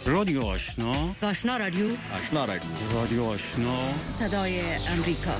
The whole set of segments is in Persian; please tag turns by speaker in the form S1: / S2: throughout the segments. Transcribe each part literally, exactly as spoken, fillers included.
S1: رادیو آشنا،
S2: آشنا رادیو،
S1: آشنا رادیو، رادیو آشنا،
S2: صدای امریکا.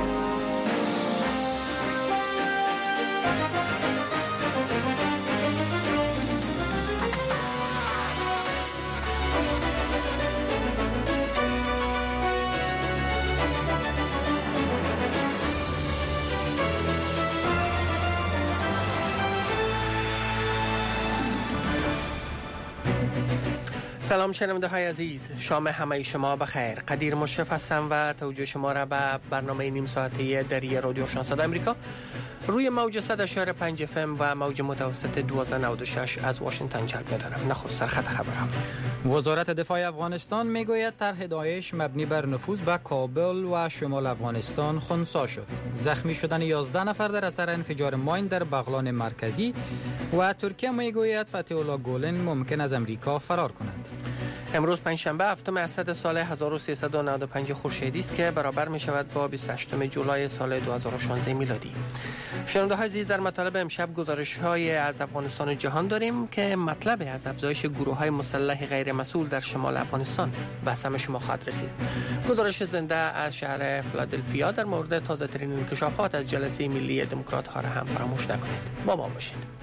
S3: سلام شنونده های عزیز، شام همه شما بخیر. قدیر مشرف هستم و توجه شما را به برنامه نیم ساعته دری رادیو آشنا صدای امریکا روی موج صد و شش پنج اف ام و موج متوسط دویست و نود و شش از واشنگتن جلب می‌دارم. نخست سرخط خبرها.
S4: وزارت دفاع افغانستان میگوید طرح داعش مبنی بر نفوذ به کابل و شمال افغانستان خنثی شد. زخمی شدن یازده نفر در اثر انفجار ماین در بغلان مرکزی و ترکیه میگوید فتح الله گولن ممکن از امریکا فرار کند.
S3: امروز پنجشنبه هفتم اسد سال هزار و سیصد و نود و پنج خورشیدی است که برابر می شود با بیست و هشتم جولای سال دو هزار و شانزده میلادی. شنونده های عزیز، در مطالب امشب گزارش های از افغانستان و جهان داریم که مطلب از افزایش گروه های مسلح غیر مسئول در شمال افغانستان به سمع شما خواهد رسید. گزارش زنده از شهر فیلادلفیا در مورد تازه ترین انکشافات از جلسه ملی دموکرات ها را هم فراموش نکنید. با ما باشید.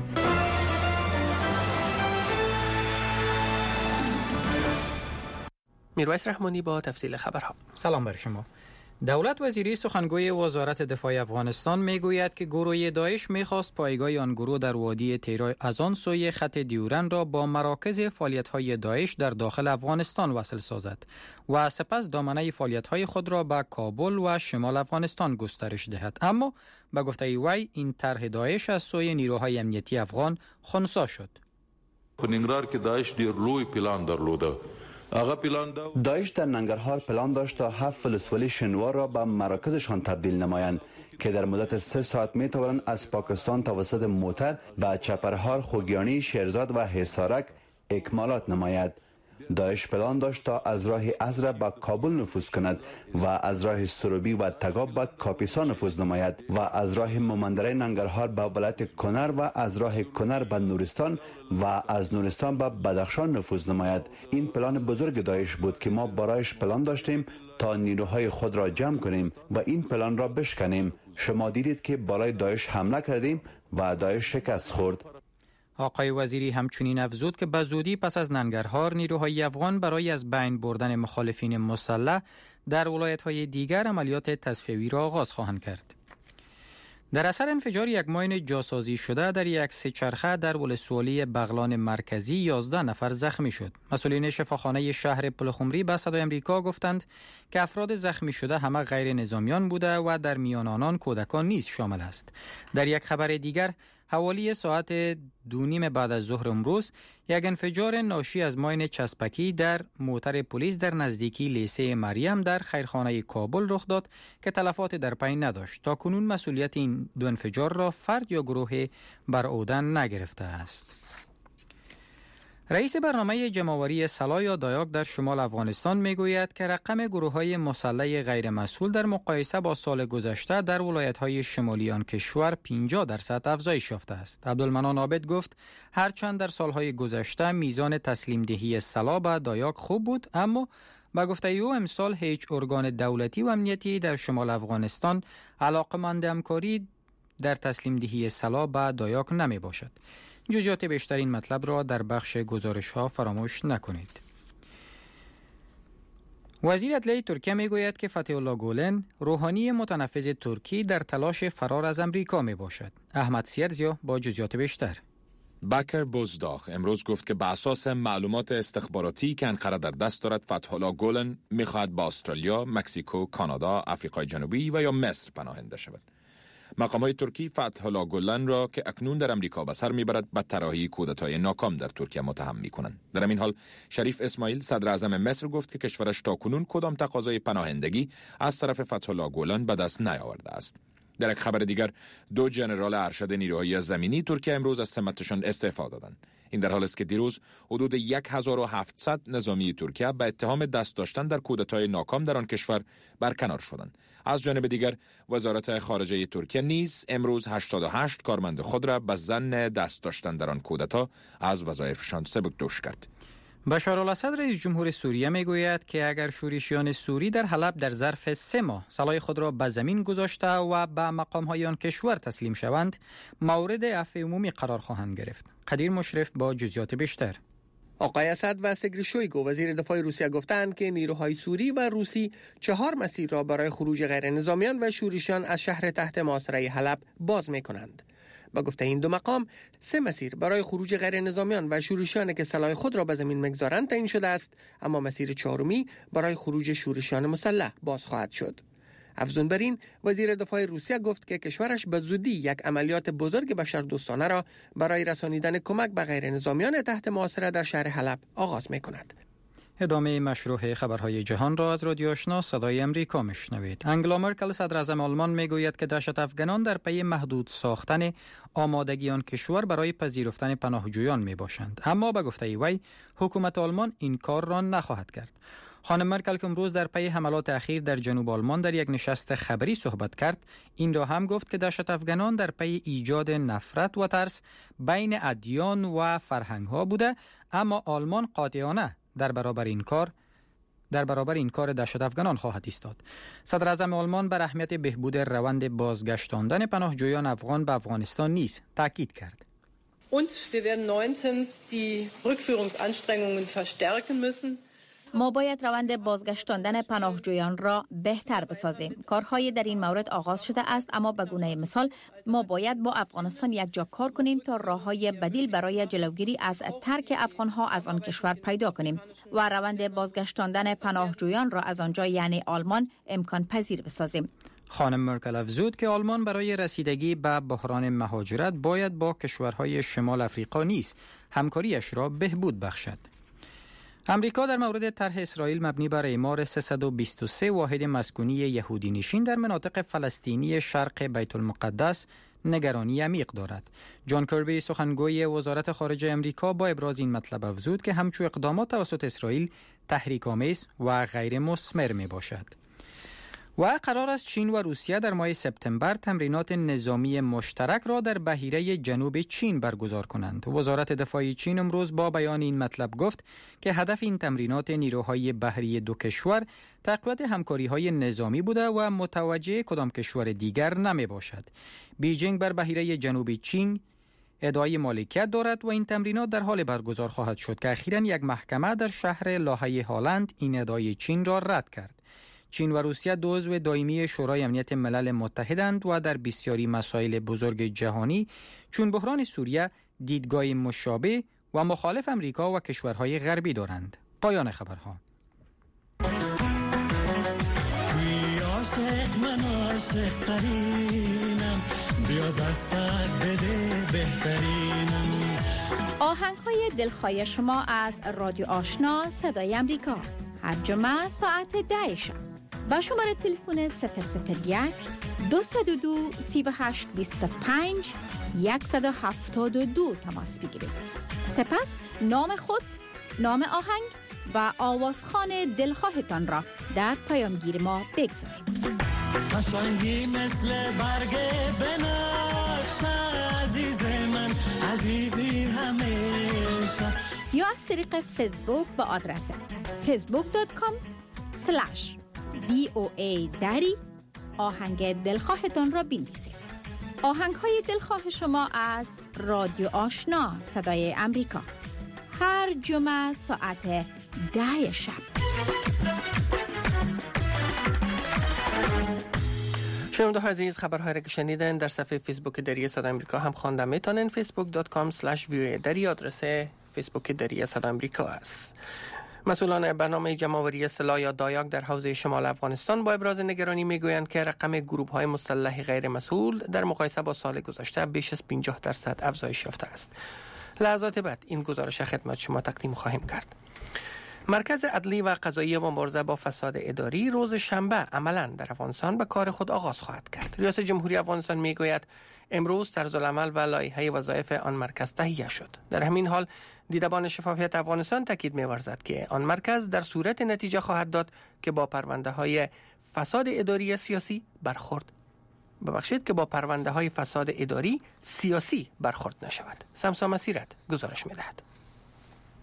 S3: میرویس رحمانی با تفصیل خبرها.
S4: سلام بر شما. دولت وزیری سخنگوی وزارت دفاع افغانستان میگوید که گروه داعش میخواست پایگاه آن گروه در وادی تیرای از آن سوی خط دیورن را با مراکز فعالیت‌های داعش در داخل افغانستان وصل سازد و سپس دامنه فعالیت‌های خود را به کابل و شمال افغانستان گسترش دهد. اما به گفته وی این طرح داعش از سوی نیروهای امنیتی افغان خنثی شد.
S5: ننګرهار کې داعش ډیر لوی پلان درلوده.
S6: داعش در ننگرهار پلان داشت تا هفت ولسوالی شنوار را به مراکزشان تبدیل نمایند که در مدت سه ساعت می توانند از پاکستان توسط موتر به چپرهار، خوگیانی، شیرزاد و حصارک اکمالات نماید. داعش پلان داشت تا از راه ازرق به کابل نفوذ کند و از راه سروبی و تگاب به کاپیسا نفوذ نماید و از راه ممندره ننگرهار به ولایت کنر و از راه کنر به نورستان و از نورستان به بدخشان نفوذ نماید. این پلان بزرگ داعش بود که ما برایش پلان داشتیم تا نیروهای خود را جمع کنیم و این پلان را بشکنیم. شما دیدید که بالای داعش حمله کردیم و داعش شکست خورد.
S4: آقای وزیری همچنین افزود که به زودی پس از ننگرهار نیروهای افغان برای از بین بردن مخالفین مسلح در ولایت‌های دیگر عملیات تصفیه‌ای را آغاز خواهند کرد. در اثر انفجار یک ماین جاسازی شده در یک سه‌چرخه در ولسوالی بغلان مرکزی یازده نفر زخمی شد. مسئولین شفاخانه شهر پلخمری به صدای امریکا گفتند که افراد زخمی شده همه غیر نظامیان بوده و در میان آنان کودکان نیز شامل است. در یک خبر دیگر، حوالی ساعت دو نیم بعد از ظهر امروز یک انفجار ناشی از ماین چسبکی در موتر پلیس در نزدیکی لیسه مریم در خیرخانه کابل رخ داد که تلفات در پی نداشت. تا کنون مسئولیت این دو انفجار را فرد یا گروه بر عهده نگرفته است. رئیس برنامه جمع‌آوری سلا یا دایاک در شمال افغانستان میگوید که رقم گروه‌های مسلح غیر مسئول در مقایسه با سال گذشته در ولایت‌های شمالی آن کشور پنجاه درصد افزایش یافته است. عبدالمنان عابد گفت هرچند در سالهای گذشته میزان تسلیم دهی سلاح به دایاک خوب بود، اما با گفته او امسال هیچ ارگان دولتی و امنیتی در شمال افغانستان علاقمند همکاری در تسلیم دهی سلاح به دایاک نمی باشد. جزئیات بیشتر این مطلب را در بخش گزارش ها فراموش نکنید. وزیر عدلیه ترکیه می گوید که فتح الله گولن روحانی متنفذ ترکی در تلاش فرار از امریکا می باشد. احمد سیرزیا با جزئیات بیشتر.
S7: بکر بوزداغ امروز گفت که به اساس معلومات استخباراتی که انقره در دست دارد فتح الله گولن می خواهد با استرالیا، مکزیکو، کانادا، آفریقای جنوبی و یا مصر پناهنده شود. مقامات ترکی فتح الله گولن را که اکنون در امریکا به سر میبرد به طراحی کودتای ناکام در ترکیه متهم میکنند. در همین حال شریف اسماعیل صدر اعظم مصر گفت که کشورش تاکنون کدام تقاضای پناهندگی از طرف فتح الله گولن به دست نیاورده است. در یک خبر دیگر، دو ژنرال ارشد نیروهای زمینی ترکیه امروز از سمتشان استعفا دادند. این در حالی است که دیروز حدود هزار و هفتصد نظامی ترکیه به اتهام دست داشتن در کودتای ناکام در آن کشور برکنار شدند. از جانب دیگر وزارت خارجه ترکیه نیز امروز هشتاد و هشت کارمند خود را به ظن دست داشتن در آن کودتا از وظایفشان سبکدوش کرد.
S4: بشار الاسد رئیس جمهور سوریه میگوید که اگر شورشیان سوری در حلب در ظرف سه ماه سلاح خود را به زمین گذاشته و به مقام‌های آن کشور تسلیم شوند، مورد عفو عمومی قرار خواهند گرفت. قدیر مشرف با جزئیات بیشتر.
S3: آقای اسد و سرگئی شویگو وزیر دفاع روسیه گفتند که نیروهای سوری و روسی چهار مسیر را برای خروج غیر نظامیان و شورشیان از شهر تحت محاصره حلب باز می‌کنند. با گفته این دو مقام، سه مسیر برای خروج غیر نظامیان و شورشیان که سلاح خود را به زمین می‌گذارند تعیین شده است، اما مسیر چهارمی برای خروج شورشیان مسلح باز خواهد شد. افزون بر این، وزیر دفاع روسیه گفت که کشورش به زودی یک عملیات بزرگ بشردوستانه را برای رسانیدن کمک به غیر نظامیان تحت محاصره در شهر حلب آغاز می‌کند.
S4: ادامه مشروع خبرهای جهان را از رادیو آشنا صدای امریکا میشنوید. انگلا مرکل صدر اعظم آلمان میگوید که دهشت افغانان در پی محدود ساختن آمادگی آن کشور برای پذیرفتن پناهجویان می باشند، اما به گفته وی حکومت آلمان این کار را نخواهد کرد. خانم مرکل که امروز در پی حملات اخیر در جنوب آلمان در یک نشست خبری صحبت کرد، این را هم گفت که دهشت افغانان در پی ایجاد نفرت و ترس بین ادیان و فرهنگ‌ها بوده، اما آلمان قاطعانه در برابر این کار در برابر این کار دهشت افغانان خواهد ایستاد. صدر اعظم آلمان بر اهمیت بهبود روند بازگشتاندن پناهجویان افغان به افغانستان نیز تاکید کرد.
S8: Und wir werden neuntens die Rückführungsanstrengungen verstärken müssen.
S9: ما باید روند بازگشتاندن پناهجویان را بهتر بسازیم. کارهای در این مورد آغاز شده است، اما به گونه مثال ما باید با افغانستان یک جا کار کنیم تا راههای بدیل برای جلوگیری از ترک افغانها از آن کشور پیدا کنیم و روند بازگشتاندن پناهجویان را از آنجا یعنی آلمان امکان پذیر بسازیم.
S4: خانم مرکل افزود که آلمان برای رسیدگی به بحران مهاجرت باید با کشورهای شمال افریقا نیز همکاریش را بهبود بخشد. امریکا در مورد طرح اسرائیل مبنی بر اعمار سیصد و بیست و سه واحد مسکونی یهودی نشین در مناطق فلسطینی شرق بیت المقدس نگرانی عمیق دارد. جان کربی سخنگوی وزارت خارجه امریکا با ابراز این مطلب افزود که همچو اقدامات توسط اسرائیل تحریک‌آمیز و غیر مثمر می باشد. و قرار است چین و روسیه در ماه سپتامبر تمرینات نظامی مشترک را در بحیره جنوب چین برگزار کنند. وزارت دفاع چین امروز با بیان این مطلب گفت که هدف این تمرینات نیروهای بحری دو کشور تقویت همکاری‌های نظامی بوده و متوجه کدام کشور دیگر نمی باشد. بیجینگ بر بحیره جنوب چین ادعای مالکیت دارد و این تمرینات در حال برگزار خواهد شد که اخیراً یک محکمه در شهر لاهه هالند این ادعای چین را رد کرد. چین و روسیه دو عضو دائمی شورای امنیت ملل متحدند و در بسیاری مسائل بزرگ جهانی چون بحران سوریه دیدگاه مشابه و مخالف امریکا و کشورهای غربی دارند. پایان خبرها.
S9: آهنگ‌های دلخواه شما از رادیو آشنا صدای امریکا هر جمعه ساعت ده شب با شماره تلفن صفر صفر یک دو صفر دو سه هشت دو پنج یک هفت دو تماس بگیرید. سپس نام خود، نام آهنگ و آوازخوان دلخواهتان را در پیامگیر ما بگذارید.
S10: قشنگی مثل برگ بنفش عزیز من عزیزی همیشه،
S9: یا از طریق فیسبوک با آدرس فیسبوک دات کام سلش دی او ای دری آهنگ دلخواهتان را بنویسید. آهنگ های دلخواه شما از رادیو آشنا صدای امریکا هر جمعه ساعت ده شب.
S3: شنونده عزیز، خبرهای را که شنیدن در صفحه فیسبوک دری صدای امریکا هم خوانده میتونن. فیسبوک دات کام سلش وی او دری آدرس فیسبوک دری صدای امریکا است. مسئولان برنامه جمع‌آوری سلاح یا دایاک در حوزه شمال افغانستان با ابراز نگرانی میگویند که رقم گروه‌های مسلح غیر مسئول در مقایسه با سال گذشته بیش از پنجاه درصد افزایش یافته است. لحظات بعد این گزارش خدمت شما تقدیم خواهیم کرد. مرکز عدلی و قضایی و مبارزه با فساد اداری روز شنبه عملاً در افغانستان به کار خود آغاز خواهد کرد. ریاست جمهوری افغانستان میگوید امروز طرزالعمل و لایحه وظایف آن مرکز تهیه شد. در همین حال دیدبان شفافیت افغانستان تاکید می‌ورزد که آن مرکز در صورت نتیجه خواهد داد که با پرونده های فساد اداری سیاسی برخورد ببخشید که با پرونده های فساد اداری سیاسی برخورد نشود. سمسا مسیرت گزارش می‌دهد.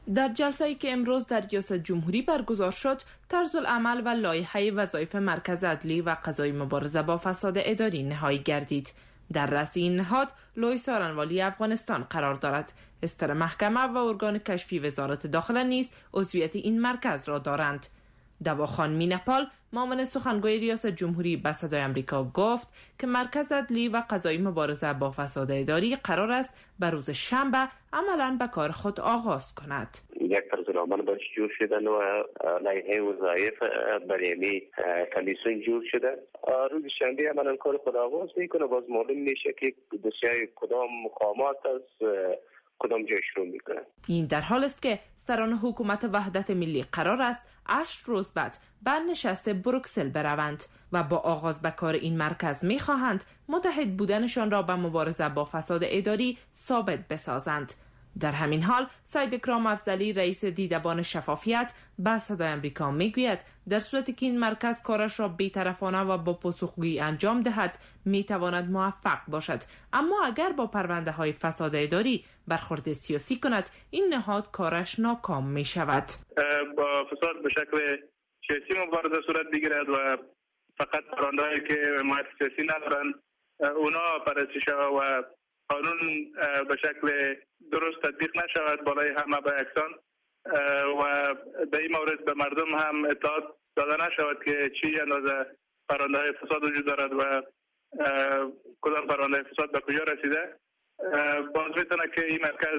S11: در جلسه‌ای که امروز در ریاست جمهوری برگزار شد، طرز العمل و لایحه وظایف مرکز عدلی و قضایی مبارزه با فساد اداری نهایی گردید. در رأس این نهاد لوی سارنوالی افغانستان قرار دارد. استر محکمه و ارگان کشفی وزارت داخله نیز عضویت این مرکز را دارند. دواخان مینپال معاون سخنگوی ریاست جمهوری به صدای آمریکا گفت که مرکز عدلی و قضایی مبارزه با فساد اداری قرار است به روز شنبه عملاً به کار خود آغاز کند.
S12: یک طرزالعمل باش جور شدن و لایحه وظایف برای کمیسیون جور شده. روز شنبه عملاً کار خود آغاز میکنه. باز معلوم میشه که دوسیه کدام مقامات از کدام جای شروع میکنه.
S11: این در حال است که سران حکومت وحدت ملی قرار است هشت روز بعد به نشست بروکسل بروند و با آغاز به کار این مرکز میخواهند متحد بودنشان را به مبارزه با فساد اداری ثابت بسازند. در همین حال سید اکرام افضلی رئیس دیدبان شفافیت به صدای آمریکا میگوید در صورتی که این مرکز کارش را بی‌طرفانه و با پاسخگویی انجام دهد میتواند موفق باشد، اما اگر با پرونده های فساد اداری برخورد سیاسی کند این نهاد کارش ناکام می شود.
S13: با فساد به شکل سیاسی مبارزه صورت بگیرد و فقط پرونده هایی که حمایت سیاسی ندارند اونا بررسی شود و قانون به شکل درست تطبیق نشود بالای همه به یکسان و در این مورد به مردم هم اطلاعات داده نشود که چی اندازه پرونده های فساد وجود دارد و کدام پرونده فساد به کجا رسیده، باز میتونه که این مرکز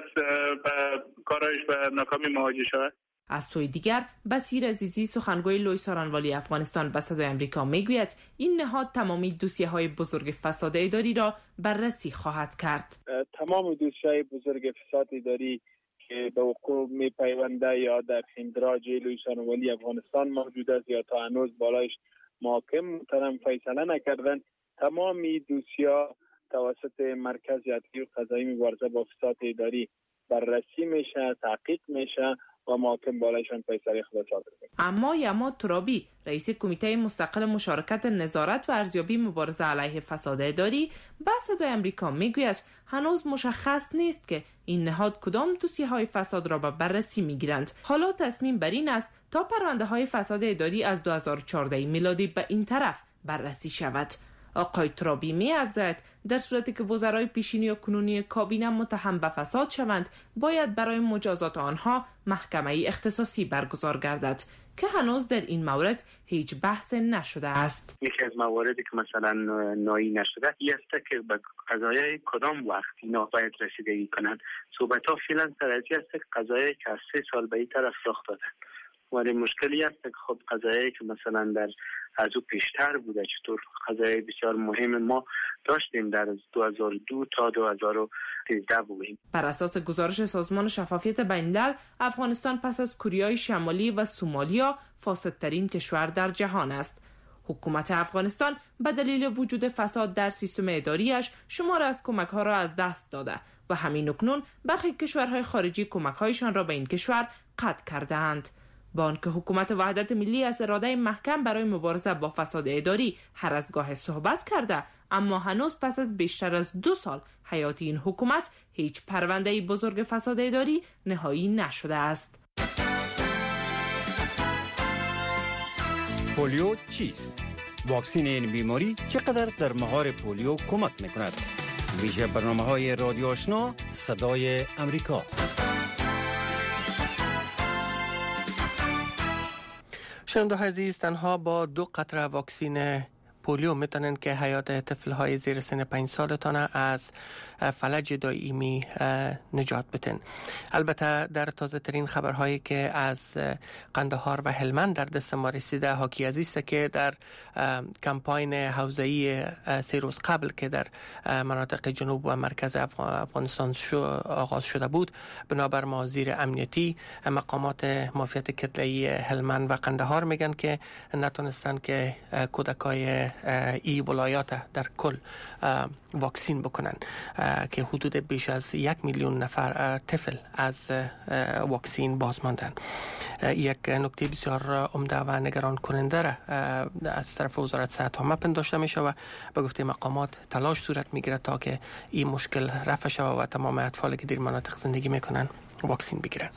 S13: به کارش به ناکامی مواجه شود.
S11: از سوی دیگر بصیر عزیزی سخنگوی لوی سارنوالی افغانستان به صدای آمریکا میگوید این نهاد تمامی دوسیه های بزرگ فساد اداری را بررسی خواهد کرد.
S14: تمام دوسیه های بزرگ فساد اداری که به وقوع میپیونده یا در اندراج لوی سارنوالی افغانستان موجود است یا تا هنوز بالایش محاکم محترم فیصله نکردن، تمامی دوسیه توسط مرکز عدلی و قضایی مبارزه با فساد اداری بررسی میشه، تحقیق میشه و محاکم بالایشان فیصله خود صادر کنه.
S11: اما یما ترابی رئیس کمیته مستقل مشارکت نظارت و ارزیابی مبارزه علیه فساد اداری به صدای آمریکا میگوید هنوز مشخص نیست که این نهاد کدام دوسیه های فساد را به بررسی میگیرند. حالا تصمیم بر این است تا پرونده های فساد اداری از دو هزار و چهارده میلادی به این طرف بررسی شود. آقای ترابی می افزاید در صورتی که وزرای پیشینی و کنونی کابینه متهم به فساد شوند باید برای مجازات آنها محکمه اختصاصی برگزار گردد که هنوز در این مورد هیچ بحث نشده است.
S12: یکی از مواردی که مثلا نایی نشده است که به قضایای کدام وقت اینا باید رسیدگی کنند. صحبت ها فعلا سر از است که قضایایی که از سه سال به این طرف رخ دادن، ولی مشکلی است که خب قضایایی که مثلا در از او پیشتر بوده، چطور قضایای بسیار مهم ما داشتیم در دو هزار و دو تا دو هزار و سیزده بودیم.
S11: بر اساس گزارش سازمان شفافیت بین‌الملل افغانستان پس از کره شمالی و سومالیا فاسدترین کشور در جهان است. حکومت افغانستان به دلیل وجود فساد در سیستم اداریش شمار از کمک‌ها را از دست داده و همین اکنون برخی کشورهای خارجی کمک‌هایشان را به این کشور قطع کرده‌اند. با آنکه حکومت وحدت ملی از اراده محکم برای مبارزه با فساد اداری هر از گاه صحبت کرده، اما هنوز پس از بیشتر از دو سال حیات این حکومت هیچ پرونده بزرگ فساد اداری نهایی نشده است.
S1: پولیو چیست؟ واکسین این بیماری چقدر در مهار پولیو کمک میکند؟ ویژه برنامه‌های رادیو آشنا صدای امریکا.
S3: شنونده عزیز، تنها با دو قطره واکسین پولیو میتونن که حیات طفل‌های زیر سن پنج سالتان از فلج دائمی نجات بدن. البته در تازه ترین خبرهایی که از قندهار و هلمند در دست ما رسیده حاکی از است که در کمپاین حوزه‌ای سه روز قبل که در مناطق جنوب و مرکز افغانستان آغاز شده بود، بنابر مزیر امنیتی مقامات مافیات کتله‌ای هلمند و قندهار میگن که نتونستن که کودکای ای ولایات در کل واکسین بکنن که حدود بیش از یک میلیون نفر طفل از واکسین باز ماندن. یک نکته بسیار عمده و نگران کننده را از طرف وزارت صحت عامه پنداشته میشه و به گفته مقامات تلاش صورت میگیره تا که این مشکل رفع شود و تمام اطفالی که در مناطق زندگی میکنن واکسین بگیرن.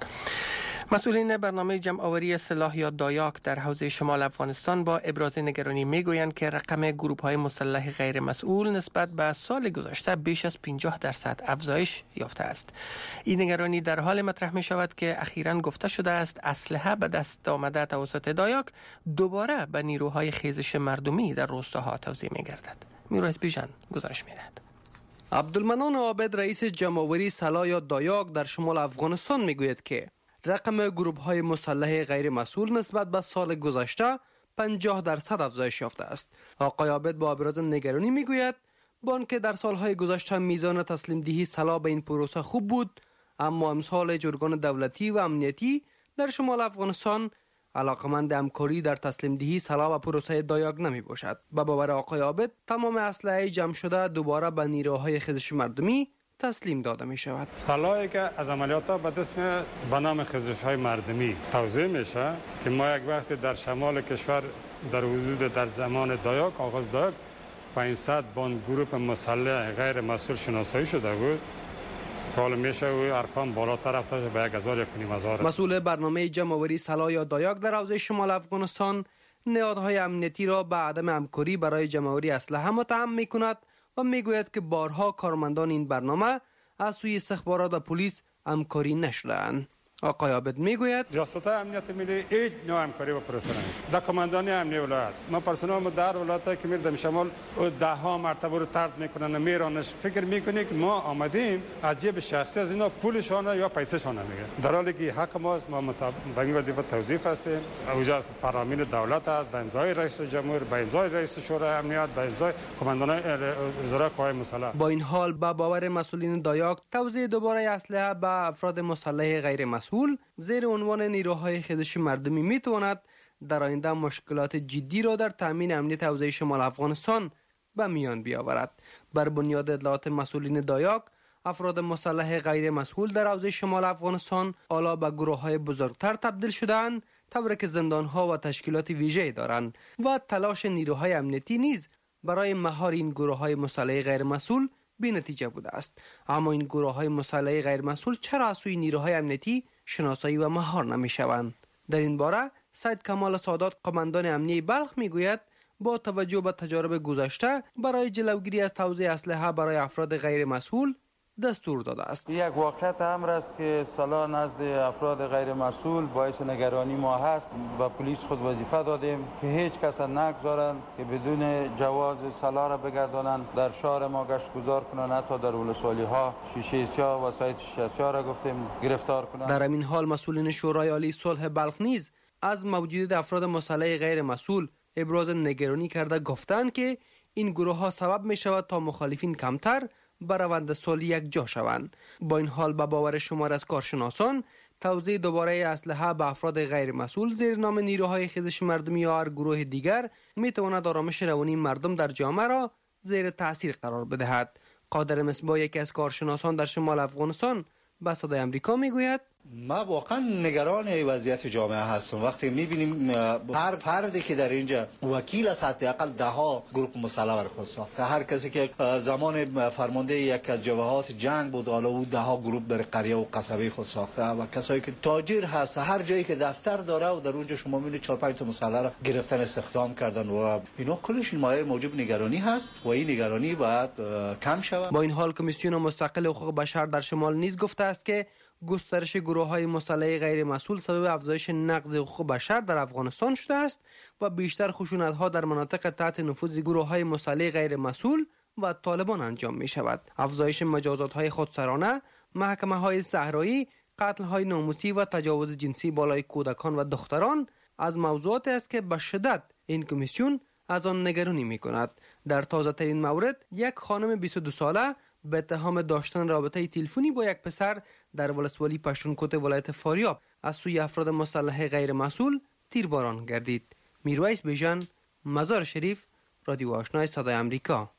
S3: مسئولین برنامه جمع‌آوری سلاح یا دایاک در حوزه شمال افغانستان با ابراز نگرانی میگویند که رقم گروه‌های مسلح غیر مسئول نسبت به سال گذشته بیش از پنجاه درصد افزایش یافته است. این نگرانی در حال مطرح می شود که اخیراً گفته شده است اسلحه به دست آمده توسط دایاک دوباره به نیروهای خیزش مردمی در روستاها توزیع می گردد. میرویس بیژن گزارش می دهد.
S15: عبدالمنان عابد رئیس جمع‌آوری سلاح یا دایاک در شمال افغانستان میگوید که رقم گروه‌های مسلح غیر مسئول نسبت به سال گذشته پنجاه درصد افزایش یافته است. آقای عابد با ابراز نگرانی میگوید با آنکه در سالهای گذشته میزان تسلیم دهی سلاح به این پروسه خوب بود، اما امسال جرگان دولتی و امنیتی در شمال افغانستان علاقمند همکاری در تسلیم دهی سلاح و پروسه دایاک نمی باشد. به باور آقای عابد تمام اسلحه جمع شده دوباره به نیروهای خیزش مردمی تسلیم داده می شود.
S16: سلاحی که از عملیات به دست به نام خیزش های مردمی توزیع میشه که ما یک وقت در شمال کشور در حدود در زمان دایاک آغاز دایاک پانصد بان گروه مسلح غیر مسئول شناسایی شده بود. حالا میشه و ارقام بالاتر رفته به هزار و پانصد.
S15: مسئول برنامه جمع‌آوری سلاح یا دایاک در حوزه شمال افغانستان نهادهای امنیتی را به عدم همکاری برای جمع‌آوری اسلحه متهم میکند و میگوید که بارها کارمندان این برنامه از سوی استخبارات و پلیس همکاری نشده‌اند. آقای عابد میگوید
S16: ریاست امنیت ملی هیچ نوع همکاری با پرسنل در کماندانی امنیت ولایت ما پرسنل ما در ولایت که میردم شمال ده ها مرتبه رو طرد میکنن میرانش فکر میکنی که ما آمدیم از جیب شخصی از اینا پولشان یا پیسه‌شان میگیرن، در حالی که حق ماست. ما به این وظیفه توظیف هستیم. اوجا فرامین دولت است به امضای رئیس جمهور، به امضای رئیس شورای امنیت، به امضای کماندان وزرای قوای مسلح.
S15: با این حال با باور مسئولین دایاک توزیع دوباره اسلحه به افراد مسلح غیر مسئول زیر عنوان نیروهای خیزش مردمی میتواند در آینده مشکلات جدی را در تامین امنیت حوزه شمال افغانستان به میان بیاورد. بر بنیاد اطلاعات مسئولین دایاک، افراد مسلح غیر مسئول در حوزه شمال افغانستان حالا به گروه‌های بزرگتر تبدیل شده‌اند، طوری که زندان‌ها و تشکیلات ویژه‌ای دارند و تلاش نیروهای امنیتی نیز برای مهار این گروه‌های مسلح غیر مسئول بی نتیجه بوده است. اما این گروه‌های مسلح غیر مسئول چرا از سوی نیروهای امنیتی شناسایی و مهار نمی شوند؟ در این باره سید کمال سادات قماندان امنیه بلخ میگوید با توجه به تجارب گذشته برای جلوگیری از توزیع اسلحه برای افراد غیر مسئول دستور داده است.
S17: یک واقعیت امر است که سالا نزد افراد غیر مسئول باعث نگرانی ما هست. با پلیس خود وظیفه دادیم که هیچ کس نگذارند که بدون جواز سلا را بگردانند در شهر ما گشت گذار کنند، حتی در ولسوالی ها شیشه سیاه و سایت شیشه سیاه را گفتیم گرفتار کنند.
S15: در این حال مسئولین شورای عالی صلح بلخ نیز از موجودیت افراد مسلح غیر مسئول ابراز نگرانی کرده گفتند که این گروه ها سبب می شود تا مخالفین کمتر به روند صلح یک جا شوند. با این حال به باور شمار از کارشناسان توزیع دوباره اسلحه به افراد غیر مسئول زیر نام نیروهای خیزش مردمی یا هر گروه دیگر می تواند آرامش روانی مردم در جامعه را زیر تاثیر قرار بدهد. قادر مصباح یکی از کارشناسان در شمال افغانستان به صدای امریکا میگوید
S18: ما واقعا نگران وضعیت جامعه هستم وقتی میبینیم هر فردی که در اینجا وکیل است حداقل ده ها گروه مسلح بر خود ساخته. هر کسی که زمان فرمانده یک از جبهات جنگ بود حالا او ده ها گروه در قریه و قصبه خود ساخته و کسایی که تاجر هست هر جایی که دفتر داره و در اونجا شما میبینید چهار پنج تا مسلح را گرفتن استخدام کردن و اینا کلش مایه موجب نگرانی هست و این نگرانی باید کم شود.
S15: با این حال کمیسیون مستقل حقوق بشر در شمال نیز گفته است که گسترش گروه‌های مسلح غیر مسئول سبب افزایش نقض حقوق بشر در افغانستان شده است و بیشتر خشونت‌ها در مناطق تحت نفوذ گروه‌های مسلح غیر مسئول و طالبان انجام می‌شود. افزایش مجازات‌های خودسرانه، محکمه‌های صحرایی، قتل‌های ناموسی و تجاوز جنسی بالای کودکان و دختران از موضوعاتی است که به شدت این کمیسیون از آن نگرانی می‌کند. در تازه‌ترین مورد یک خانم بیست و دو ساله به اتهام داشتن رابطه تلفنی با یک پسر در ولسوالی پشتونکوت ولایت فاریاب از سوی افراد مسلح غیر مسئول تیرباران گردید. میرویس بیژن، مزار شریف، رادیو آشنای صدای امریکا.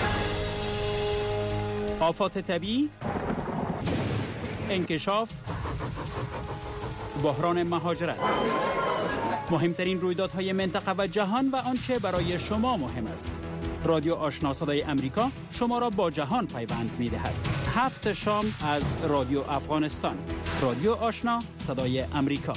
S19: آفات طبیعی، انکشاف، بحران مهاجرت، مهمترین رویدادهای منطقه و جهان و آنچه برای شما مهم است. رادیو آشنا صدای امریکا شما را با جهان پیوند می دهد. هفت شام از رادیو افغانستان. رادیو آشنا صدای امریکا.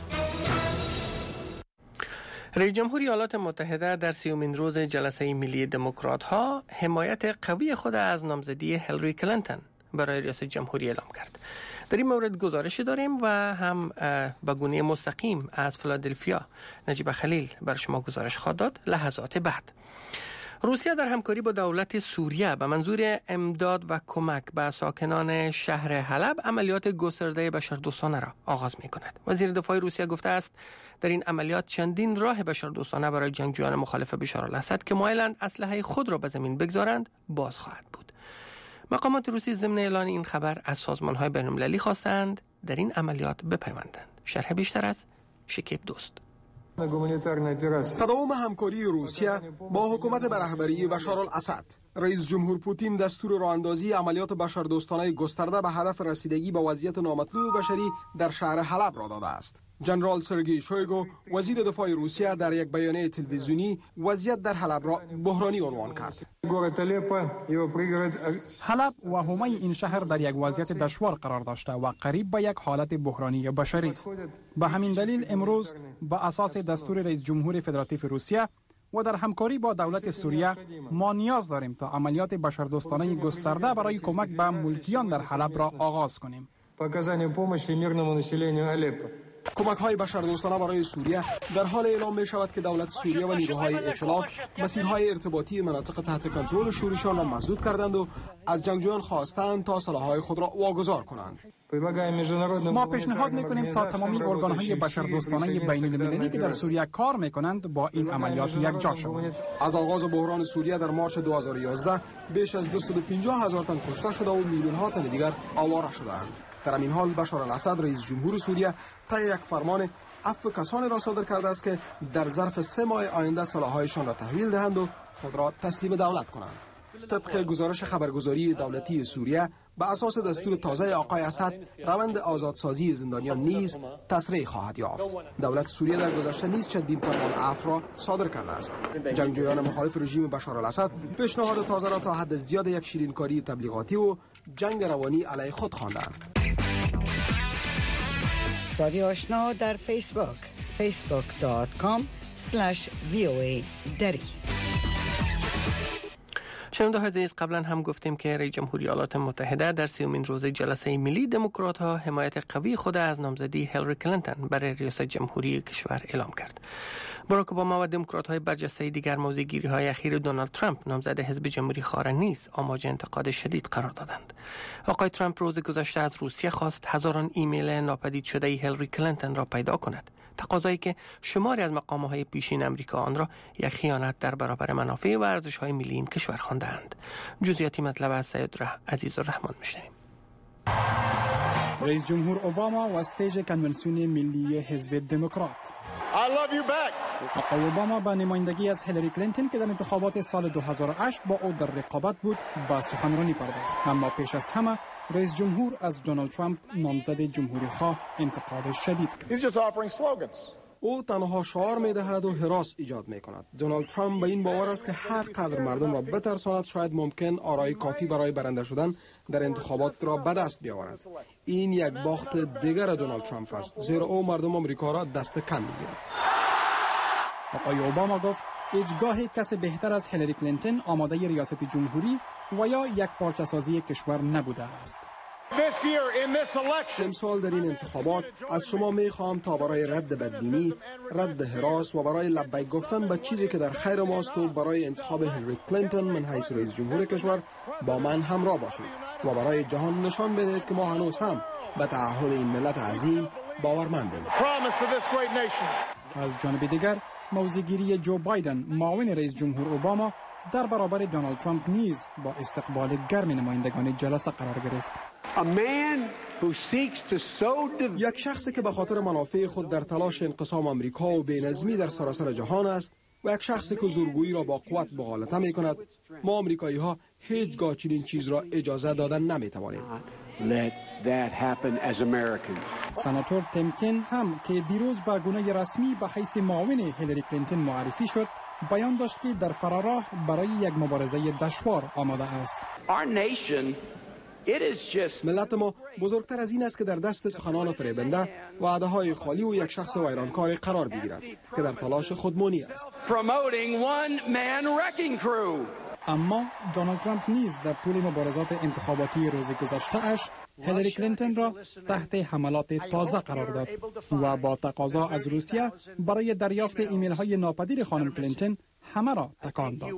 S3: رئیس جمهور ایالات متحده در سیومین روز جلسه ملی دموکرات ها حمایت قوی خود از نامزدی هیلاری کلینتون برای ریاست جمهوری اعلام کرد. در این مورد گزارشی داریم و هم به گونه مستقیم از فیلادلفیا نجیب خلیل بر شما گزارش خواهد داد لحظات بعد. روسیه در همکاری با دولت سوریه به منظور امداد و کمک به ساکنان شهر حلب عملیات گسترده بشردوستانه را آغاز می کند. وزیر دفاع روسیه گفته است در این عملیات چندین راه بشردوستانه برای جنگجویان مخالف بشار الاسد که مایلند اسلحه خود را به زمین بگذارند باز خواهد بود. مقامات روسی ضمن اعلان این خبر از سازمان‌های بین‌المللی خواستند در این عملیات بپیوندند. شرح بیشتر از شکیب دوست.
S20: تداوم همکاری روسیه با حکومت به رهبری بشار الاسد. رئیس جمهور پوتین دستور راهاندازی عملیات بشردوستانه گسترده به هدف رسیدگی به وضعیت نامطلوب بشری در شهر حلب را داده است. جنرال سرگئی شویگو وزیر دفاع روسیه در یک بیانیه تلویزیونی وضعیت در حلب را بحرانی عنوان کرد.
S21: حلب و حومه این شهر در یک وضعیت دشوار قرار داشته و قریب به یک حالت بحرانی بشری است. به همین دلیل امروز به اساس دستور رئیس جمهور فدراتیو روسیه و در همکاری با دولت سوریه ما نیاز داریم تا عملیات بشردوستانه گسترده برای کمک به ملکیان در حلب را آغاز کنیم.
S20: کمک های بشردوستانه برای سوریه در حال اعلام می شود که دولت سوریه و نیروهای ائتلاف مسیرهای ارتباطی مناطق تحت کنترل شورشیان را مسدود کردند و از جنگجویان خواستند تا سلاح‌های خود را واگذار کنند.
S21: ما پیشنهاد میکنیم تا تمامی ارگان‌های بشردوستانه بین‌المللی که در سوریه کار میکنند با این عملیات یکجا شوند.
S20: از آغاز بحران سوریه در مارچ دو هزار و یازده بیش از دویست و پنجاه هزار تن کشته شده و میلیون ها تن دیگر آواره شدند. در این حال بشار الاسد رئیس جمهور سوریه طی یک فرمان عفو کسانی را صادر کرده است که در ظرف سه ماه آینده سلاح‌هایشان را تحویل دهند و خود را تسلیم دولت کنند. طبق گزارش خبرگزاری دولتی سوریه به اساس دستور تازه آقای اسد روند آزادسازی زندانیان نیز تسریع خواهد یافت. دولت سوریه در گذشته نیز چندین فرمان عفو را صادر کرده است. جنگجویان مخالف رژیم بشار الاسد پیشنهاد تازه را تا حد زیاد یک شیرینکاری تبلیغاتی و جنگ روانی علیه خود خواندند.
S2: رادیو آشنا در فیسبوک فیسبوک دات کام اسلش وی او ای دری.
S3: شنونده عزیز، قبلا هم گفتیم که رئیس جمهور ایالات متحده در سیومین روز جلسه ملی دموکرات ها حمایت قوی خود از نامزدی هیلاری کلینتون برای ریاست جمهوری کشور اعلام کرد. باراک اوباما و دموکرات های برجسته دیگر موضع‌گیری های اخیر دونالد ترامپ نامزد حزب جمهوری خواهر نیز آماج انتقاد شدید قرار دادند. آقای ترامپ روز گذشته از روسیه خواست هزاران ایمیل ناپدید شده هیلاری کلینتون را پیدا کند، تقاضایی که شماری از مقام‌های پیشین امریکا آن را یک خیانت در برابر منافع و ارزش‌های ملی این کشور خواندند. جزئیاتی مطلب از سید عزیز الرحمن میشنویم.
S21: رئیس جمهور اوباما و استیج کنونسیون ملی حزب دموکرات. آقای اوباما با نمایندگی از هیلاری کلینتون که در انتخابات سال دو هزار و هشت با او در رقابت بود با سخنرانی پرداخت، اما پیش از همه رئیس جمهور از دونالد ترامپ نامزد جمهوری خواه انتقاد شدید کرد.
S20: او تنها شعار می‌دهد و هراس ایجاد می‌کند. دونالد ترامپ به این باور است که هر قدر مردم را بترساند شاید ممکن آرای کافی برای برنده شدن در انتخابات را به دست بیاورد. این یک باخت دیگر دونالد ترامپ است، زیرا او مردم آمریکا را دست کم می‌گیرد.
S21: آقای اوباما گفت هیچگاه کس بهتر از هیلاری کلینتون آماده ریاست جمهوری و یا یک پارچه سازی کشور نبوده است. امسال در این انتخابات از شما میخواهم تا برای رد بدبینی، رد هراس و برای لبیک گفتن به چیزی که در خیر ماست و برای انتخاب هیلاری کلینتون من حیث رئیس جمهور کشور با من همراه باشید و برای جهان نشان بدهید که ما هنوز هم به تعهد این ملت عظیم باورمندیم. از جانب دیگر موضع‌گیری جو بایدن معاون رئیس جمهور اوباما در برابر دونالد ترامپ نیز با استقبال گرم نمایندگان جلسه قرار گرفت.
S20: یک شخصی که به خاطر منافع خود در تلاش انقسام آمریکا و بینظمی در سراسر جهان است و یک شخصی که زورگویی را با قوت مغالطه می کند، ما آمریکایی ها هیچگاه چنین چیز را اجازه دادن نمی توانیم.
S21: سناتور تیم کین هم که دیروز با گونه رسمی به حیث معاون هیلاری کلینتون معرفی شد، بیان داشت که در فراراه برای یک مبارزه دشوار آماده است. ملت ما بزرگتر از این است که در دست سخنان فریبنده و وعده‌های خالی و یک شخص ویرانکار قرار بگیرد که در تلاش خودمانی است.
S5: اما دونالد ترامپ نیز در طول مبارزات انتخاباتی روز گذشته اش هیلاری کلینتون را تحت حملات تازه قرار داد و با تقاضا از روسیه برای دریافت ایمیل های ناپدید خانم کلینتون همه را تکان داد.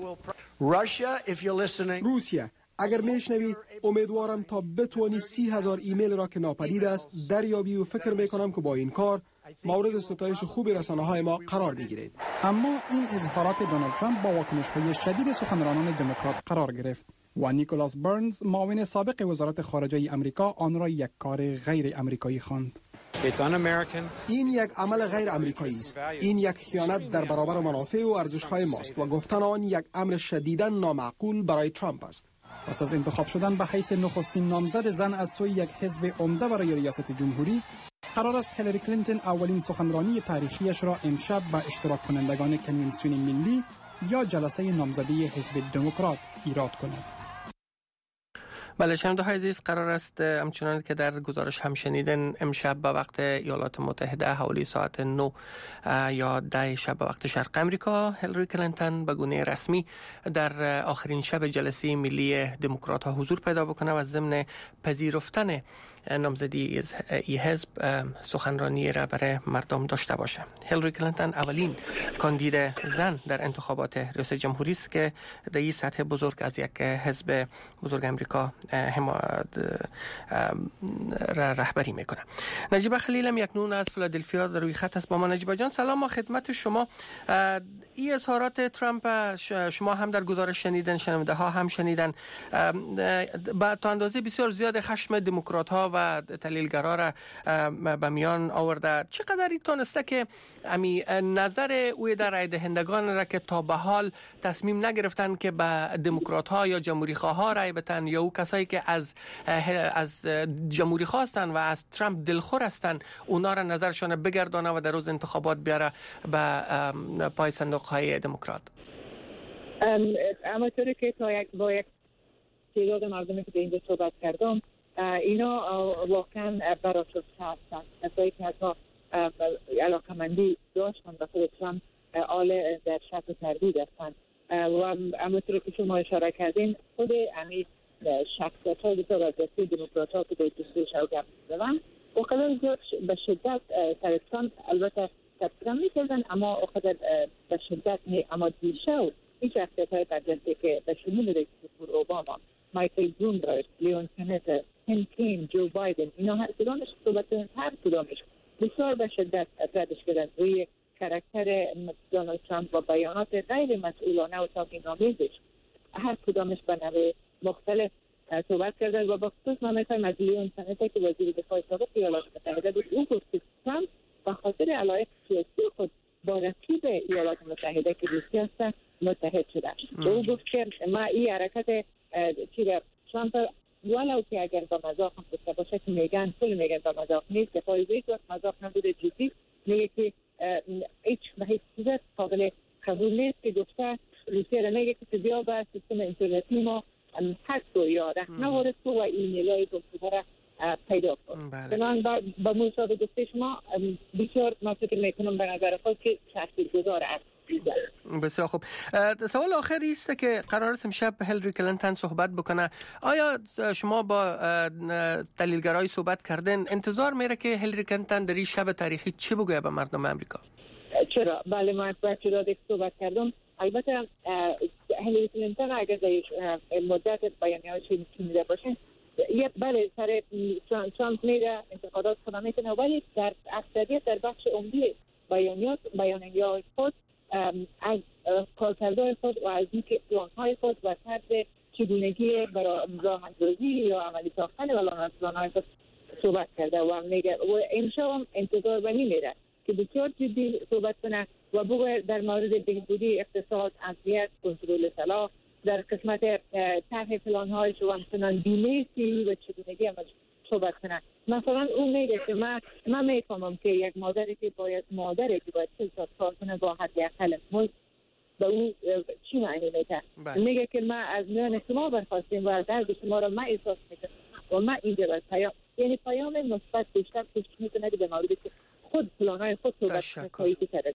S5: روسیه اگر میشنوی امیدوارم تا بتوانی سی هزار ایمیل را که ناپدید است دریابی و فکر میکنم که با این کار مورد ستایش خوب رسانه‌های ما قرار میگیرید. اما این اظهارات دونالد ترامپ با واکنش‌های شدید سخنرانان دموکرات قرار گرفت و نیکولاس برنز معاون سابق وزارت خارجه آمریکا آن را یک کار غیر آمریکایی خواند.
S21: این یک عمل غیر آمریکایی است. این یک خیانت در برابر منافع و ارزش‌های ماست و گفتن آن یک امر شدیداً نامعقول برای ترامپ است.
S5: پس از انتخاب شدن به حیث نخستین نامزد زن از سوی یک حزب عمده برای ریاست جمهوری، قرار است هیلاری کلینتون اولین سخنرانی تاریخیش را امشب به اشتراک کنندگان کنونسیون ملی یا جلسه نامزدی حزب دموکرات ایراد کند.
S3: بله، شنونده های عزیز، قرار است همچنان که در گزارش هم شنیدن امشب به وقت ایالات متحده حوالی ساعت نه یا ده شب به وقت شرق امریکا هیلاری کلینتون به گونه رسمی در آخرین شب جلسه ملی دموکرات ها حضور پیدا بکنه و ضمن پذیرفتن نامزدی ای حزب سخنرانی را برای مردم داشته باشه. هیلاری کلینتون اولین کاندید زن در انتخابات ریاست جمهوری است که در این سطح بزرگ از یک حزب بزرگ امریکا را رهبری میکنه. نجیبه خلیل هم یکنون از فیلادلفیا در روی خط است با ما. نجیبه جان سلام، ما خدمت شما. این اظهارات ترامپ شما هم در گزارش شنیدن، شنونده ها هم شنیدن، با تا اندازه بسیار زیاد خشم دموکرات ها و تحلیلگرا را به میان آورده. چقدر تونسته که امی نظر او در رای دهندگان را که تا به حال تصمیم نگرفتن که به دموکرات ها یا جمهوری خواه ها رای بدن یا او کسایی که از از جمهوری خواستن و از ترامپ دلخور هستند اونا را نظرشان بگردانه و در روز انتخابات بیاره به پای صندوق های دموکرات؟
S22: اما طوری که تا یک با یک تعداد مردمی که به اینجا صحبت کردم، اینا واقعا براشفته هستند. کسایی که حتی علاقمندی داشتن به خود ترامپ آل در شک و تردید هستند و همونطور که شما اشاره کردین خود امی شخصیت های بسیار از دستی دموکرات ها که به دستی شوگم زدن و قدر زیاد به شدت سر ترامپ البته تبصرم می کردن، اما قدر به شدت می اما دیشو این شخصیت های برجسته که به شمول رئیس جمهور اوباما، مایکل بلومبرگ، لیون سنتر، تیم کین، جو بایدن، اینا هر کدامش صحبت هر کدامش بسیار به شدت ردش کردن روی کاراکتر دونالد ترامپ و بیانات غیر مسئولانه و توهین‌آمیزش. هر کدامش به نوع مختلف صحبت کرده و با خصوص ما می‌خوایم از لیون سنتر که وزیر دفاع سابق ایالات متحده بود، او گفت که ترامپ به خاطر علایق سیاسی خود با رقیب ایالات متحده که روسیه است متحد شده. او گفت که ما این حرکت چیه ترامپ ولو که اگر با مذاق هم داشته باشه که میگن کل میگن با مذاق نیست، که فایده ایش وقت مذاق نبوده جدی، میگه که هیچ به هیچ چیزت قابل قبول نیست که گفته روسیه را میگه که بیا به سیستم اینترنتی ما حک و یا رخنه وارد و ایمیل های گفتگو را پیدا کن. بنابراین با مصابه گفته شما بسیار ما فکر میکنم به نظر خود که تاثیرگذار است.
S3: بسیار خوب. سوال آخری است که قرار است امشب هیلاری کلینتون صحبت بکنه. آیا شما با دلیلگرای صحبت کردن انتظار میره که هیلاری کلینتون در این شب تاریخی چی بگه به مردم آمریکا؟
S22: چرا؟ بله، من با چرا صحبت کردم. البته هیلاری کلینتون اگر در مدت بیانیه‌هاش شنیده باشین، یه بله سر ترامپ میره انتقادات خدا میکنه، ولی در اکثریت در بخش عمده بیانیات بیانیه‌های خود از کارکردهای خود و از اینکه پلان‌های خود و طرز چگونگی برای راه‌اندازی یا عملی ساختن پلان‌های خود صحبت کرده و میگه و امشب هم انتظار به این میره که بسیار جدی صحبت کنه و بگه در مورد بهبودی اقتصاد، امنیت، کنترل سلاح، در قسمت طرح پلان‌هایش و همچنان بیمه سیاسی و چگونگی عمل صحبت کنه. مثلا اون میگه که من من میفهمم که یک مادری که باید مادری که باید سه سال کار کنه با حد اقل مزد به اون چی معنی میده؟ میگه که ما از میان شما برخواستیم و درد شما را من احساس میکنم و من اینجا بر پیام یعنی پیام مثبت بیشتر پشت میکنه به موردی که خود پلانای خود صحبت کنید که